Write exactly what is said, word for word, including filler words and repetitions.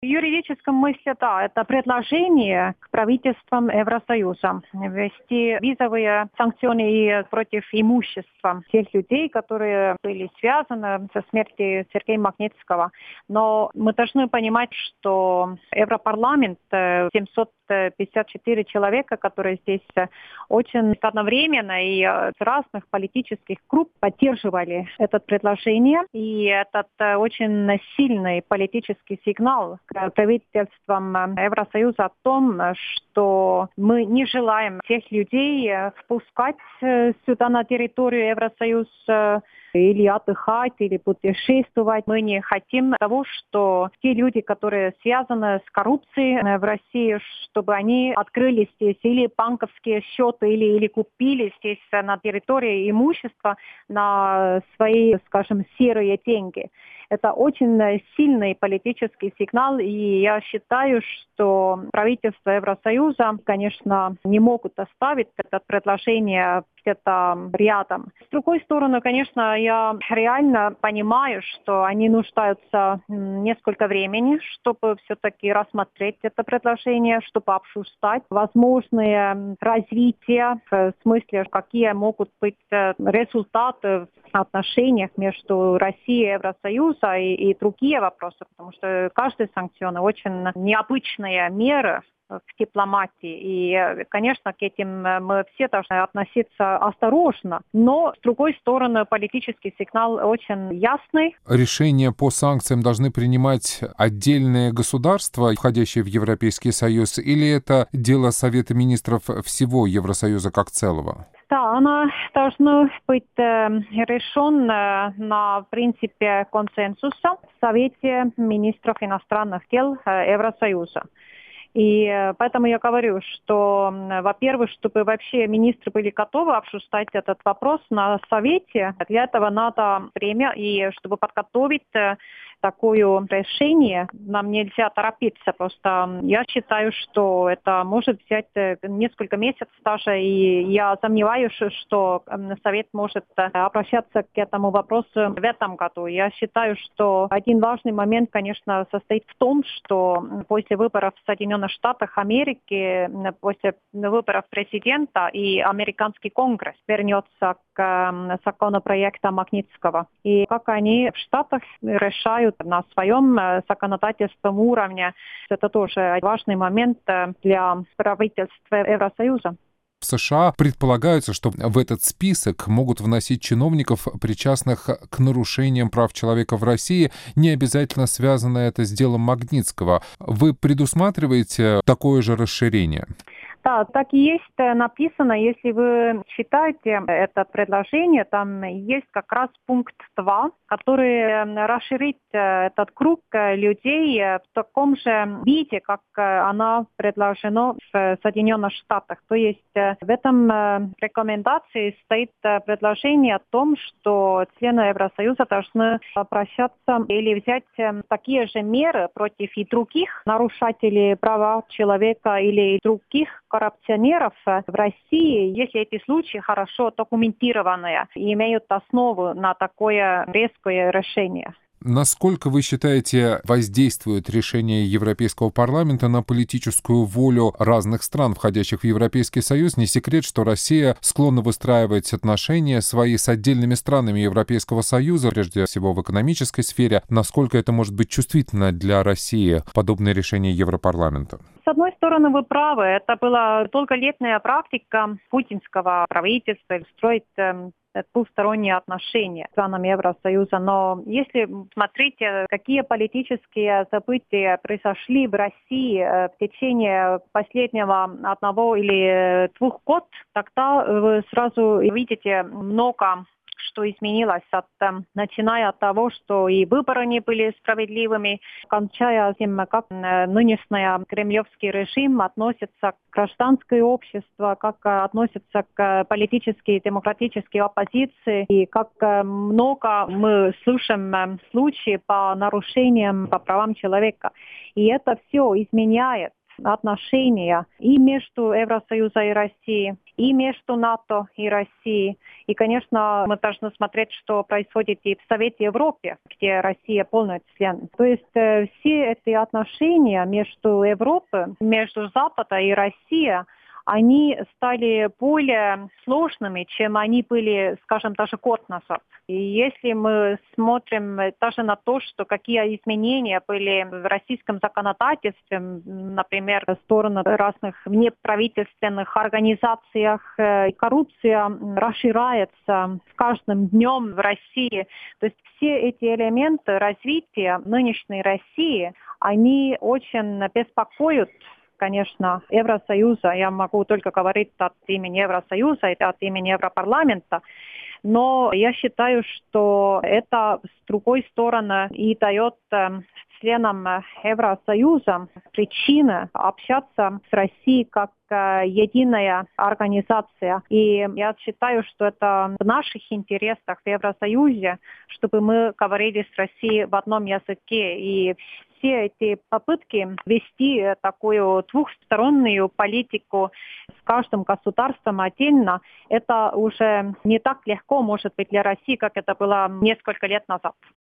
В юридическом смысле, да, это предложение к правительствам Евросоюза ввести визовые санкции против имущества тех людей, которые были связаны со смертью Сергея Магнитского. Но мы должны понимать, что Европарламент, семьсот пятьдесят четыре человека, которые здесь очень одновременно и с разных политических групп поддерживали это предложение. И этот очень сильный политический сигнал к правительствам Евросоюза о том, что мы не желаем всех людей впускать сюда на территорию Евросоюза или отдыхать, или путешествовать. Мы не хотим того, что те люди, которые связаны с коррупцией в России, чтобы они открыли здесь или банковские счеты, или, или купили здесь на территории имущество на свои, скажем, серые деньги. Это очень сильный политический сигнал, и я считаю, что правительство Евросоюза, конечно, не могут оставить это предложение где-то рядом. С другой стороны, конечно, я реально понимаю, что они нуждаются несколько времени, чтобы все-таки рассмотреть это предложение, чтобы обсуждать возможные развития, в смысле, какие могут быть результаты в отношениях между Россией и Евросоюзом и, и другие вопросы, потому что каждая санкция очень необычная мера в дипломатии. И, конечно, к этим мы все должны относиться осторожно. Но, с другой стороны, политический сигнал очень ясный. Решения по санкциям должны принимать отдельные государства, входящие в Европейский Союз, или это дело Совета министров всего Евросоюза как целого? Да, она должна быть э, решена на принципе консенсуса в Совете министров иностранных дел э, Евросоюза. И поэтому я говорю, что, во-первых, чтобы вообще министры были готовы обсуждать этот вопрос на Совете, для этого надо время, и чтобы подготовить такое решение, нам нельзя торопиться. Просто я считаю, что это может взять несколько месяцев даже, и я сомневаюсь, что Совет может обращаться к этому вопросу в этом году. Я считаю, что один важный момент, конечно, состоит в том, что после выборов в Соединенных Штатах Америки, после выборов президента и американский конгресс вернется к законопроекту Магнитского. И как они в Штатах решают на своем законодательном уровне, это тоже важный момент для правительства Евросоюза. В США предполагается, что в этот список могут вносить чиновников, причастных к нарушениям прав человека в России, не обязательно связано это с делом Магнитского. Вы предусматриваете такое же расширение? Да, так и есть написано, если вы читаете это предложение, там есть как раз пункт два, который расширит этот круг людей в таком же виде, как она предложена в Соединенных Штатах. То есть в этом рекомендации стоит предложение о том, что члены Евросоюза должны обращаться или взять такие же меры против и других нарушителей прав человека или других коррупционеров в России, если эти случаи хорошо документированные и имеют основу на такое резкое решение. Насколько, вы считаете, воздействует решение Европейского парламента на политическую волю разных стран, входящих в Европейский Союз? Не секрет, что Россия склонна выстраивать отношения свои с отдельными странами Европейского Союза, прежде всего в экономической сфере. Насколько это может быть чувствительно для России, подобное решение Европарламента? С одной стороны, вы правы. Это была долголетняя практика путинского правительства строить двусторонние отношения с странами Евросоюза. Но если смотреть, какие политические события произошли в России в течение последнего одного или двух год, тогда вы сразу видите много что изменилось, от, начиная от того, что и выборы не были справедливыми, кончая тем, как нынешний кремлевский режим относится к гражданскому обществу, как относится к политической и демократической оппозиции, и как много мы слышим случаев по нарушениям по правам человека. И это все изменяет отношения и между Евросоюзом и Россией, и между НАТО и Россией. И, конечно, мы должны смотреть, что происходит и в Совете Европы, где Россия полный член. То есть э, все эти отношения между Европой, между Западом и Россией, они стали более сложными, чем они были, скажем, даже год назад. И если мы смотрим даже на то, что какие изменения были в российском законодательстве, например, в сторону разных неправительственных организаций, коррупция расширяется с каждым днем в России. То есть все эти элементы развития нынешней России, они очень беспокоят, конечно, Евросоюза. Я могу только говорить от имени Евросоюза и от имени Европарламента. Но я считаю, что это, с другой стороны, и дает членам Евросоюза причины общаться с Россией как единая организация. И я считаю, что это в наших интересах в Евросоюзе, чтобы мы говорили с Россией в одном языке. И все эти попытки вести такую двухстороннюю политику с каждым государством отдельно, это уже не так легко, может быть, для России, как это было несколько лет назад.